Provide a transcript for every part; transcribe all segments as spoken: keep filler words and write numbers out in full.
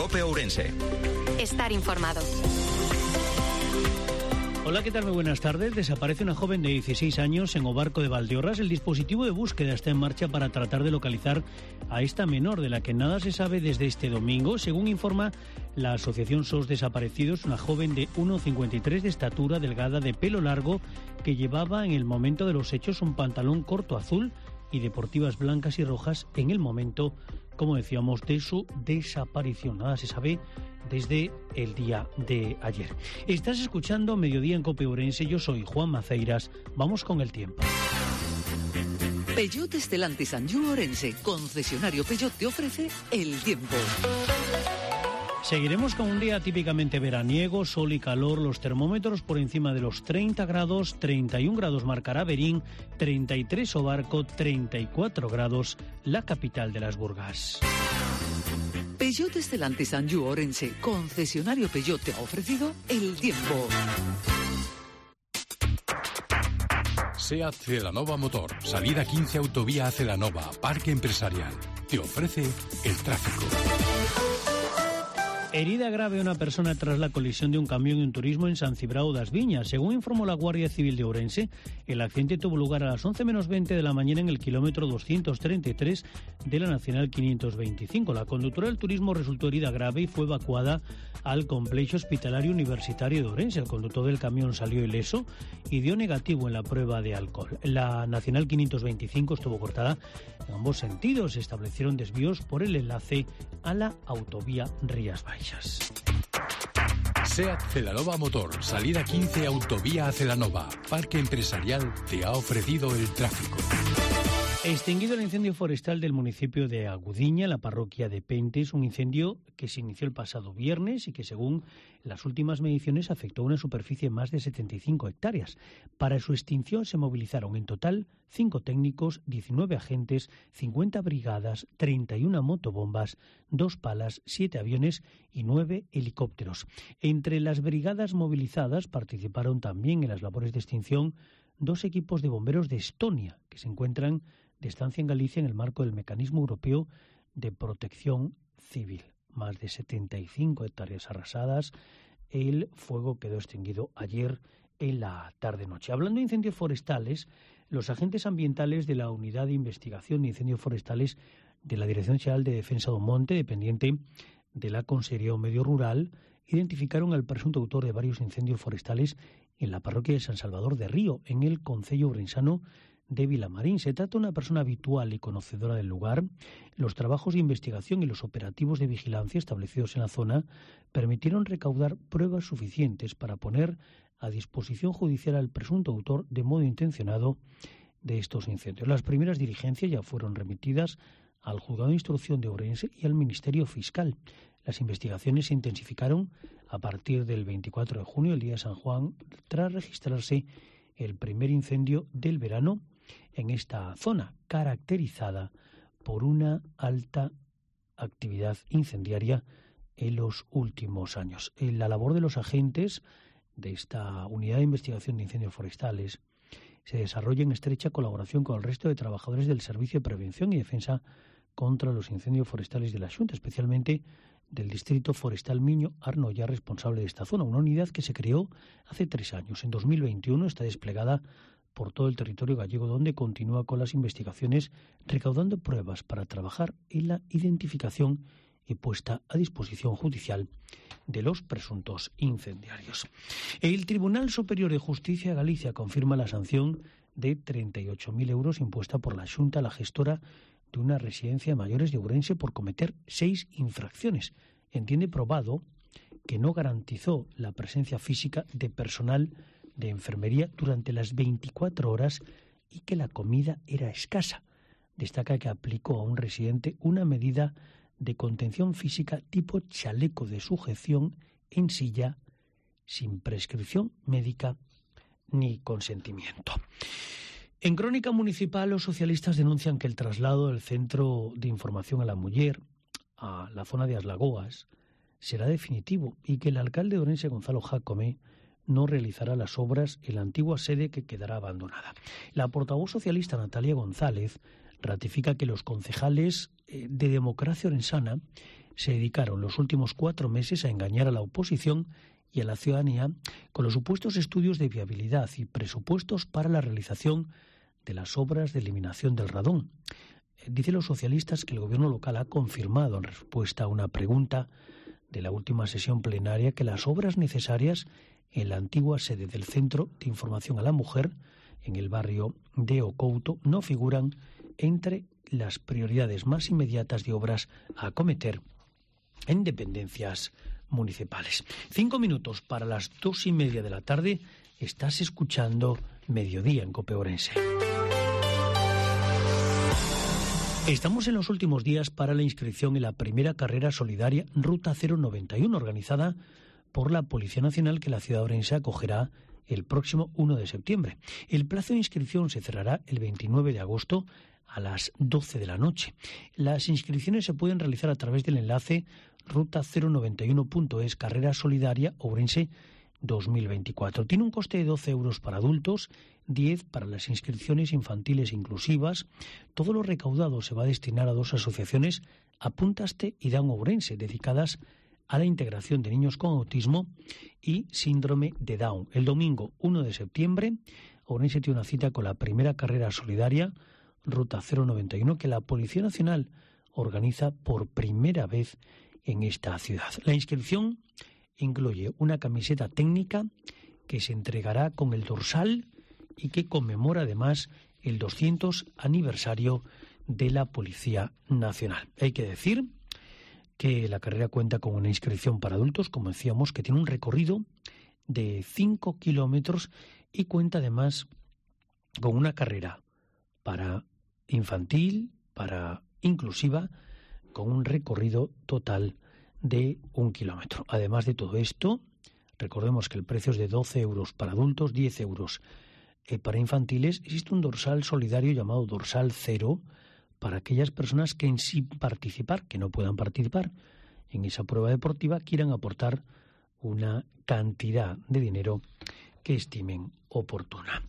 COPE Ourense. Estar informado. Hola, ¿qué tal? Muy buenas tardes. Desaparece una joven de dieciséis años en Obarco de Valdeorras. El dispositivo de búsqueda está en marcha para tratar de localizar a esta menor, de la que nada se sabe desde este domingo. Según informa la asociación S O S Desaparecidos, una joven de uno cincuenta y tres de estatura, delgada, de pelo largo, que llevaba en el momento de los hechos un pantalón corto azul y deportivas blancas y rojas en el momento, como decíamos, de su desaparición. Nada se sabe desde el día de ayer. Estás escuchando Mediodía en COPE Ourense. Yo soy Juan Maceiras. Vamos con el tiempo. Peugeot Stellantis Anjou Ourense, concesionario Peugeot, te ofrece el tiempo. Seguiremos con un día típicamente veraniego, sol y calor, los termómetros por encima de los treinta grados, treinta y un grados marcará Berín, treinta y tres Obarco, treinta y cuatro grados la capital de las Burgas. Peugeot Stellantis Anjou Ourense, concesionario Peugeot, te ha ofrecido el tiempo. SEAT Celanova Motor, salida quince Autovía a Celanova, Parque Empresarial, te ofrece el tráfico. Herida grave una persona tras la colisión de un camión y un turismo en San Cibrao das Viñas. Según informó la Guardia Civil de Ourense, el accidente tuvo lugar a las once menos veinte de la mañana en el kilómetro doscientos treinta y tres de la Nacional quinientos veinticinco. La conductora del turismo resultó herida grave y fue evacuada al complejo hospitalario universitario de Ourense. El conductor del camión salió ileso y dio negativo en la prueba de alcohol. La Nacional quinientos veinticinco estuvo cortada en ambos sentidos. Se establecieron desvíos por el enlace a la autovía Rías Baixas. SEAT Celanova Motor, salida quince Autovía a Celanova, Parque Empresarial, te ha ofrecido el tráfico. Extinguido el incendio forestal del municipio de Agudiña, la parroquia de Pentes, un incendio que se inició el pasado viernes y que, según las últimas mediciones, afectó una superficie de más de setenta y cinco hectáreas. Para su extinción se movilizaron en total cinco técnicos, diecinueve agentes, cincuenta brigadas, treinta y una motobombas, dos palas, siete aviones y nueve helicópteros. Entre las brigadas movilizadas participaron también en las labores de extinción dos equipos de bomberos de Estonia, que se encuentran de estancia en Galicia en el marco del Mecanismo Europeo de Protección Civil. Más de setenta y cinco hectáreas arrasadas. El fuego quedó extinguido ayer en la tarde-noche. Hablando de incendios forestales, los agentes ambientales de la Unidad de Investigación de Incendios Forestales de la Dirección Xeral de Defensa do Monte, dependiente de la Consellería do Medio Rural, identificaron al presunto autor de varios incendios forestales en la parroquia de San Salvador de Río, en el concello ourensano de Vilamarín. Se trata de una persona habitual y conocedora del lugar. Los trabajos de investigación y los operativos de vigilancia establecidos en la zona permitieron recaudar pruebas suficientes para poner a disposición judicial al presunto autor de modo intencionado de estos incendios. Las primeras diligencias ya fueron remitidas al Juzgado de Instrucción de Ourense y al Ministerio Fiscal. Las investigaciones se intensificaron a partir del veinticuatro de junio, el día de San Juan, tras registrarse el primer incendio del verano en esta zona, caracterizada por una alta actividad incendiaria en los últimos años. En la labor de los agentes de esta Unidad de Investigación de Incendios Forestales se desarrolla en estrecha colaboración con el resto de trabajadores del Servicio de Prevención y Defensa contra los Incendios Forestales de la Xunta, especialmente del Distrito Forestal Miño Arnoya, responsable de esta zona, una unidad que se creó hace tres años. En dos mil veintiuno está desplegada por todo el territorio gallego, donde continúa con las investigaciones, recaudando pruebas para trabajar en la identificación y puesta a disposición judicial de los presuntos incendiarios. El Tribunal Superior de Justicia de Galicia confirma la sanción de treinta y ocho mil euros impuesta por la Xunta a la gestora de una residencia de mayores de Ourense por cometer seis infracciones. Entiende probado que no garantizó la presencia física de personal de enfermería durante las veinticuatro horas y que la comida era escasa. Destaca que aplicó a un residente una medida de contención física tipo chaleco de sujeción en silla, sin prescripción médica ni consentimiento. En Crónica Municipal, los socialistas denuncian que el traslado del Centro de Información a la Muller a la zona de As Lagoas será definitivo y que el alcalde de Ourense, Gonzalo Jácome, no realizará las obras en la antigua sede que quedará abandonada. La portavoz socialista Natalia González ratifica que los concejales de Democracia Orensana se dedicaron los últimos cuatro meses a engañar a la oposición y a la ciudadanía con los supuestos estudios de viabilidad y presupuestos para la realización de las obras de eliminación del radón. Dicen los socialistas que el gobierno local ha confirmado, en respuesta a una pregunta de la última sesión plenaria, que las obras necesarias en la antigua sede del Centro de Información a la Mujer, en el barrio de Ocouto, no figuran entre las prioridades más inmediatas de obras a acometer en dependencias municipales. Cinco minutos para las dos y media de la tarde. Estás escuchando Mediodía en COPE Ourense. Estamos en los últimos días para la inscripción en la primera carrera solidaria Ruta cero noventa y uno, organizada por la Policía Nacional, que la ciudad orense acogerá el próximo uno de septiembre. El plazo de inscripción se cerrará el veintinueve de agosto a las doce de la noche. Las inscripciones se pueden realizar a través del enlace ruta cero noventa y uno punto es, Carrera Solidaria Ourense dos mil veinticuatro. Tiene un coste de doce euros para adultos, diez para las inscripciones infantiles inclusivas. Todo lo recaudado se va a destinar a dos asociaciones, Apúntaste y Down Ourense, dedicadas a la integración de niños con autismo y síndrome de Down. El domingo uno de septiembre, Ourense tiene una cita con la primera carrera solidaria Ruta cero noventa y uno, que la Policía Nacional organiza por primera vez en esta ciudad. La inscripción incluye una camiseta técnica que se entregará con el dorsal y que conmemora además el doscientos aniversario de la Policía Nacional. Hay que decir que la carrera cuenta con una inscripción para adultos, como decíamos, que tiene un recorrido de cinco kilómetros y cuenta además con una carrera para infantil, para inclusiva, con un recorrido total de un kilómetro. Además de todo esto, recordemos que el precio es de doce euros para adultos, diez euros eh, para infantiles. Existe un dorsal solidario llamado dorsal cero para aquellas personas que en sin participar, que no puedan participar en esa prueba deportiva, quieran aportar una cantidad de dinero que estimen oportuna.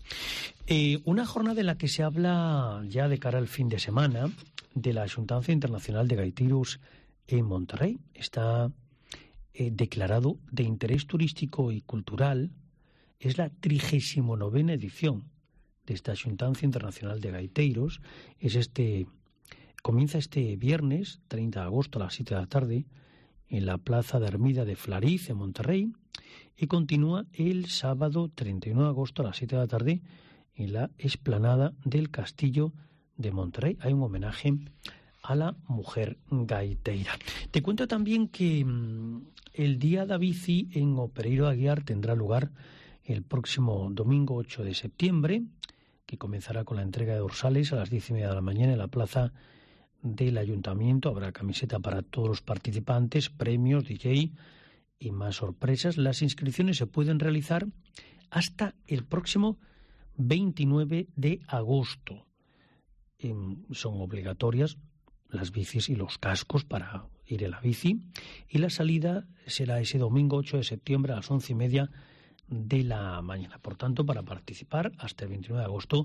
Eh, una jornada en la que se habla ya de cara al fin de semana de la Xuntanza Internacional de Gaiteiros en Monterrey. Está eh, declarado de interés turístico y cultural. Es la trigésimo novena edición de esta Xuntanza Internacional de Gaiteiros. Es este, comienza este viernes, treinta de agosto a las siete de la tarde, en la Plaza de Armida de Flariz, en Monterrey, y continúa el sábado treinta y uno de agosto a las siete de la tarde en la explanada del Castillo de Monterrey. Hay un homenaje a la mujer gaiteira. Te cuento también que mmm, el Día da Bici en O Pereiro de Aguiar tendrá lugar el próximo domingo ocho de septiembre, que comenzará con la entrega de dorsales a las diez y media de la mañana en la plaza del Ayuntamiento. Habrá camiseta para todos los participantes, premios, D J y más sorpresas. Las inscripciones se pueden realizar hasta el próximo veintinueve de agosto. Eh, son obligatorias las bicis y los cascos para ir en la bici, y la salida será ese domingo ocho de septiembre a las once y media de la mañana. Por tanto, para participar hasta el veintinueve de agosto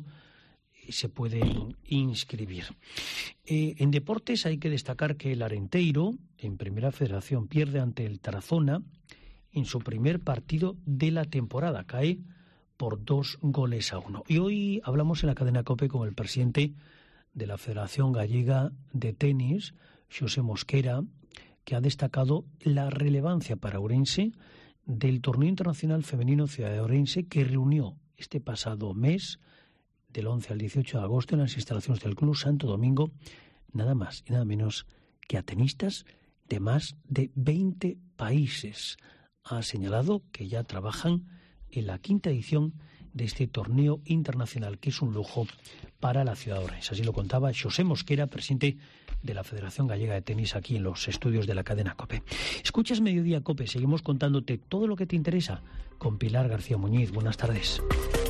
se pueden inscribir. Eh, en deportes hay que destacar que el Arenteiro, en Primera Federación, pierde ante el Tarazona en su primer partido de la temporada. Cae por dos goles a uno. Y hoy hablamos en la cadena COPE con el presidente de la Federación Gallega de Tenis, Xosé Mosquera, que ha destacado la relevancia para Ourense del Torneo Internacional Femenino Ciudad de Ourense, que reunió este pasado mes, del once al dieciocho de agosto, en las instalaciones del Club Santo Domingo, nada más y nada menos que a tenistas de más de veinte países. Ha señalado que ya trabajan en la quinta edición de este torneo internacional, que es un lujo para la ciudad de Ourense. Así lo contaba Xosé Mosquera, presidente de la Federación Gallega de Tenis, aquí en los estudios de la cadena COPE. Escuchas Mediodía COPE, seguimos contándote todo lo que te interesa con Pilar García Muñiz. Buenas tardes.